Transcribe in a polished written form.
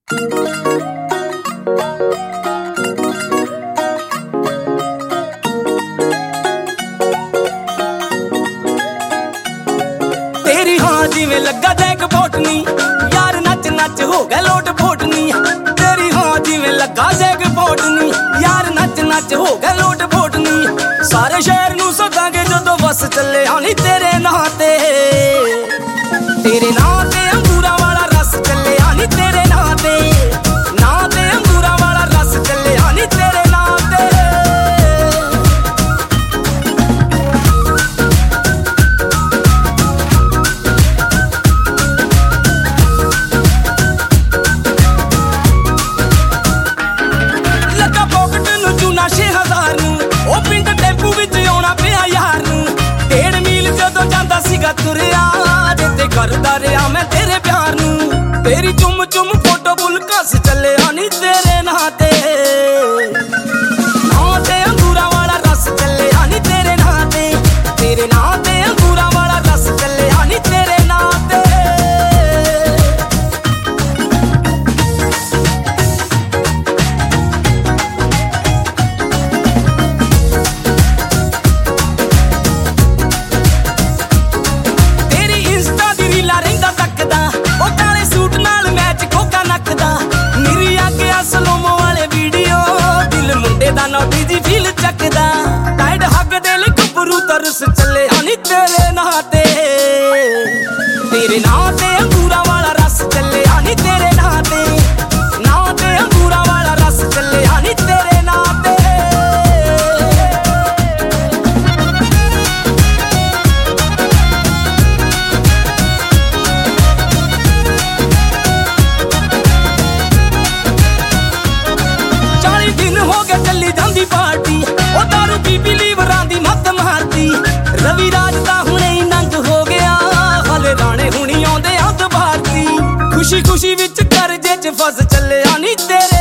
तेरी हाँ जिवें लगा जैक पोटनी यार नच नच हो गए लोट पोटनी। तेरी हाँ जिवें लगा जैक पोटनी यार नच नच हो गए लोट पोटनी। सारे शहर नूं सदांगे जदों बस चले आनी तेरे नां ते। तेरे नां ते अंगूरा वाला रस चले आनी तेरे नां ते। नां ते अंगूरा वाला रस चले आनी तेरे नां ते। तुरिया जिते करदा रहा मैं तेरे प्यार नूं। तेरी चुम चुम फोटो बुल कस चले आनी तेरे नां ते। नां ते अंगूरा वाला रस चले आनी तेरे नां ते। तेरे नां ते अंगूरा वाला रस चले आनी तेरे नां ते। नोटी दी फील चकदा टाइट हग दे ले गबरू तरस चले आनी तेरे नां ते। तेरे नां ते अंगूरा वाला रस चले आनी तेरे नां ते। नां ते अंगूरा वाला रस चले आनी तेरे नां ते। पार्टी ओ दारू पी पी लीवरां दी मत मारती। रवि राज दा हुणे ही नंग हो गया हले राणे हुणी आउंदे अंत भारती। खुशी खुशी विच करजे च फस चले आनी तेरे